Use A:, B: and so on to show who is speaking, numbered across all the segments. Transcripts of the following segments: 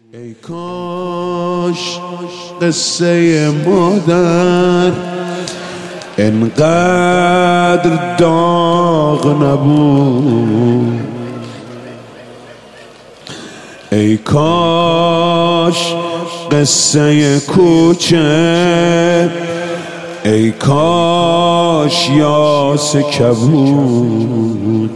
A: ای کاش قصه مادر انقدر داغ نبود. ای کاش قصه کوچه، ای کاش یاس کبود.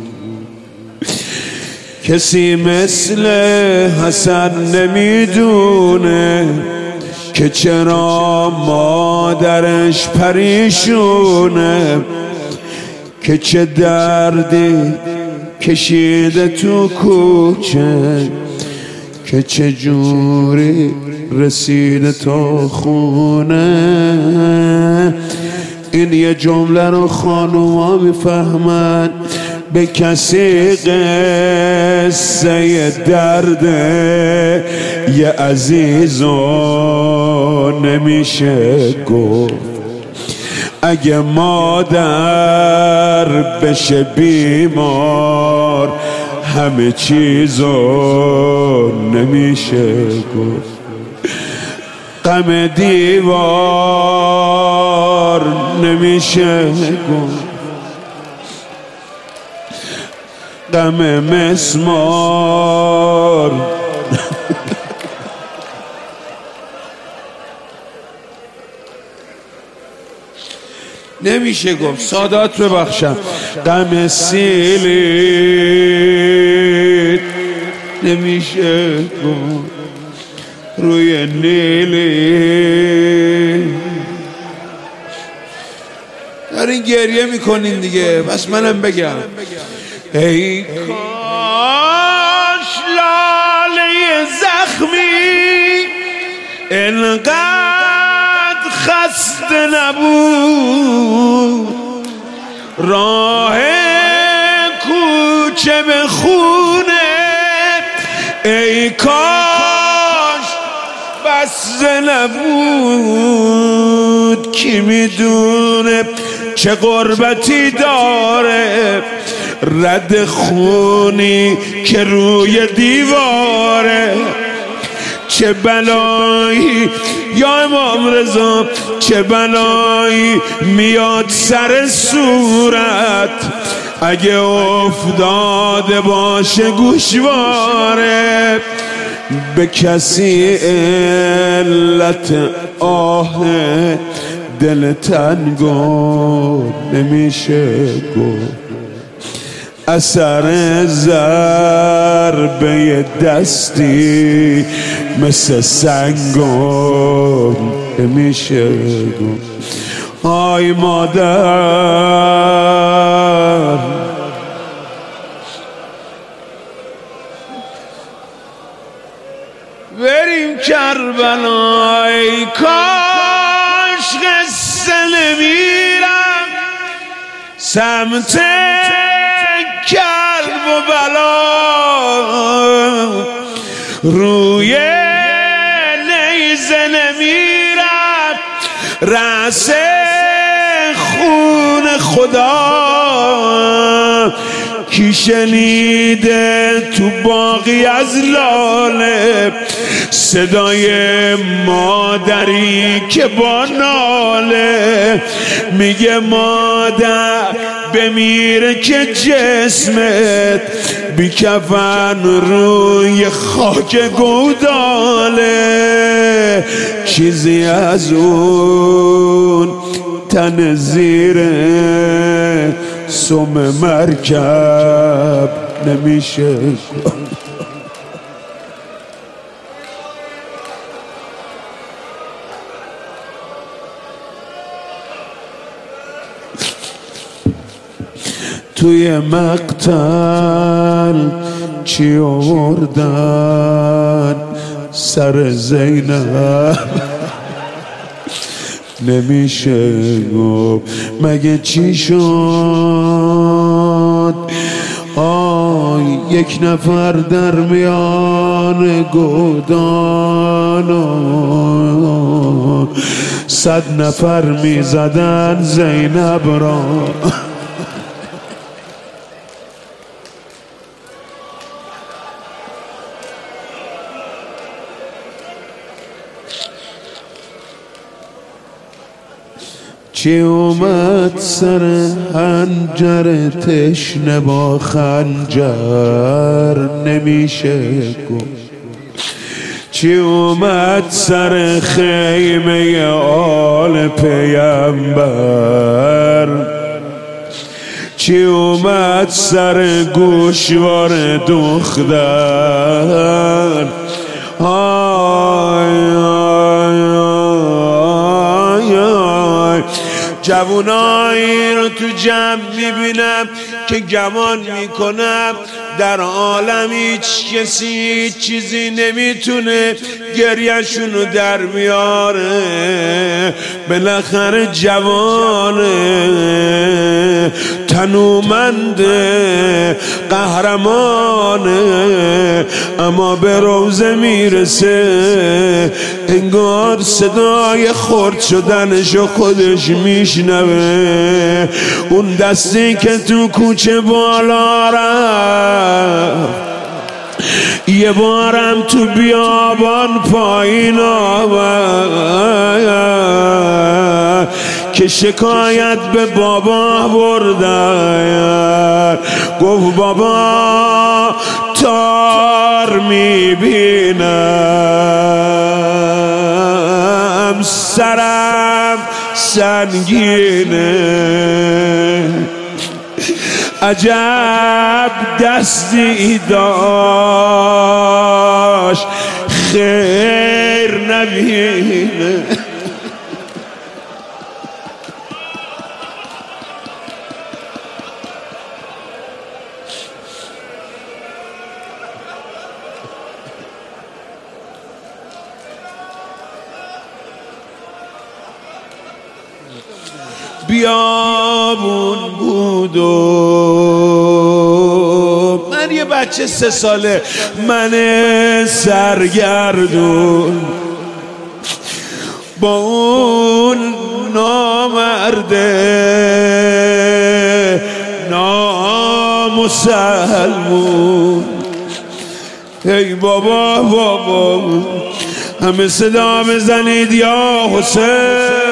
A: کسی مثل حسن نمیدونه که چرا مادرش پریشونه، که چه دردی کشیده تو کوچه، که چه جوری رسیده تا خونه. این یه جمله رو خانوما میفهمن، به کسی قصه درد یه عزیزو نمیشه گفت. اگه مادر بشه بیمار همه چیزو نمیشه گفت. غم دیوار نمیشه گفت، غم مسمار نمیشه گفت. سادات ببخشم. غم سیلیت نمیشه گفت، روی نیلی دارین گریه میکنین دیگه، بس منم بگم. ای کاش لاله زخمی انقدر خسته نبود، راه کوچه به خونه ای کاش بسته نبود. کی میدونه چه غربتی داره رد خونی که روی دیواره، چه بلایی یا امام رضا، چه بلایی میاد سر صورت اگه افتاده باشه گوشواره. به کسی علت آه دل تنگو نمیشه گفت، اثر ضربه دستی مثل سنگو نمیشه گفت. آی مادر بریم کربلا، ای کاش قصه نمیرم سمت کرب و بلا، روی نیزه نمیرم رأس خون خدا. کی شنیده تو باقی از لاله صدای مادری که با ناله میگه مادر بمیره که جسمت بی کفن روی خاک گوداله، چیزی از اون تن زیره سم مرکب نمیشه. توی مقتل چی آوردن سر زینب نمیشه گفت. مگه چی شد؟ آی یک نفر در میان گودان 100 نفر میزدن زینب را. چی اومد سر حنجر تشنه با خنجر نمیشه گفت چی اومد سر خیمه آل پیامبر چی اومد سر گوشوار دختر جوانایی رو تو جمع میبینم که گمان میکنم در عالم هیچ کسی هیچ چیزی نمیتونه گریه‌شونو در میاره. بالاخره جوانه، تنومنده، قهرمانه، اما به روزه میرسه انگار صدای خرد شدنشو خودش میشنوه. اون دستی که تو کوچه بالا رفت یه بارم تو بیابان پایین آورد که شکایت به بابا بردن. گفت بابا تار میبینم سرم سنگینه، عجب دستی داشت خیر نبینه. بیابون بود و من یه بچه 3 ساله، من سرگردون با اون نامرده نامسلمون. ای بابا بابا همه صدا بزنید یا حسین.